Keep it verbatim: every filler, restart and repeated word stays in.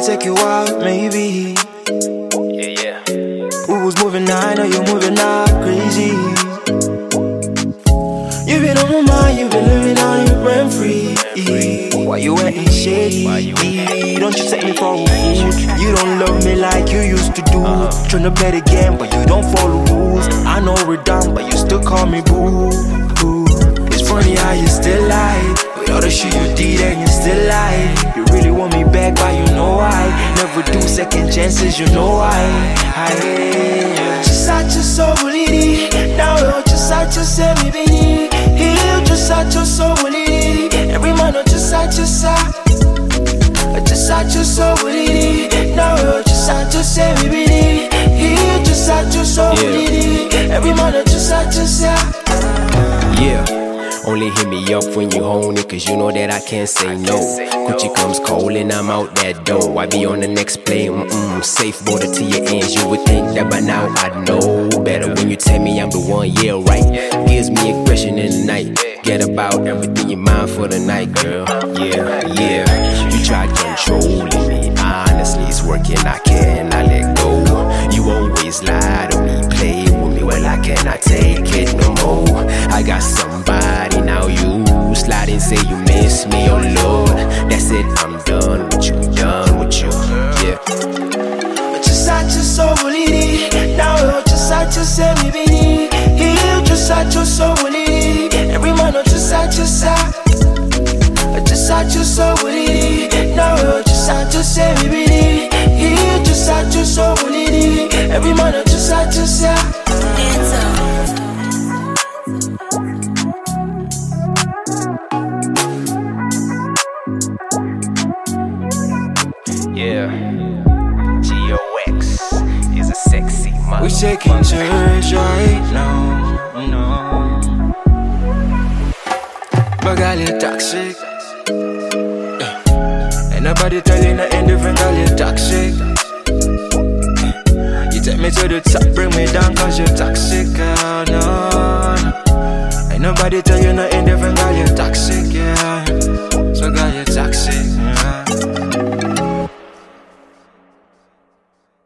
take you out, maybe. Yeah, yeah. Who was moving now? I know you're moving out crazy. You've been on my mind, you've been living on your rent free. Why you acting shady? Why you acting Don't you take me for a fool? You don't love me like you used to do. uh-huh. Tryna play the game, but you don't follow rules. I know we're done, but you still call me boo. Boo. It's funny how you still lie. With all the shit you did and you still lie. You really want me back, but you know I never do second chances, you know I I just I just so bully. Now you just I just say me baby. You just I just so bully. Every man just I just I just I just so bully. Now you just I just say me baby. You just I just so bully. Every man just I just I Yeah. Only hit me up when you own it, cause you know that I can't say no. Gucci comes cold and I'm out that door. I be on the next plane, mm-mm. Safe border to your ends. You would think that by now I'd know better. When you tell me I'm the one, yeah, right. Gives me aggression in the night. Get about everything you mind for the night, girl. Yeah, yeah. You tried controlling me. Honestly, it's working, I cannot let go. You always lie to me, play with me. Well, I cannot take it no more. I got somebody, now you slide and say you miss me, oh Lord. That's it, I'm done with you, done with you, yeah. Just I just so bully. Now you just I just say me baby. You just I just so bully. Every man just I just I just I just so bully. Now you just I just say me baby. You just I just so bully. Every man just I just I Yeah, G O X is a sexy mother. we taking church right now, no. But girl, you're toxic. Yeah. Ain't nobody telling nothing different, girl, you're toxic. Yeah. You take me to the top, bring me down, cause you're toxic, girl, no, no. Ain't nobody tell you nothing different, girl, you're toxic, yeah. So girl, you're toxic, yeah.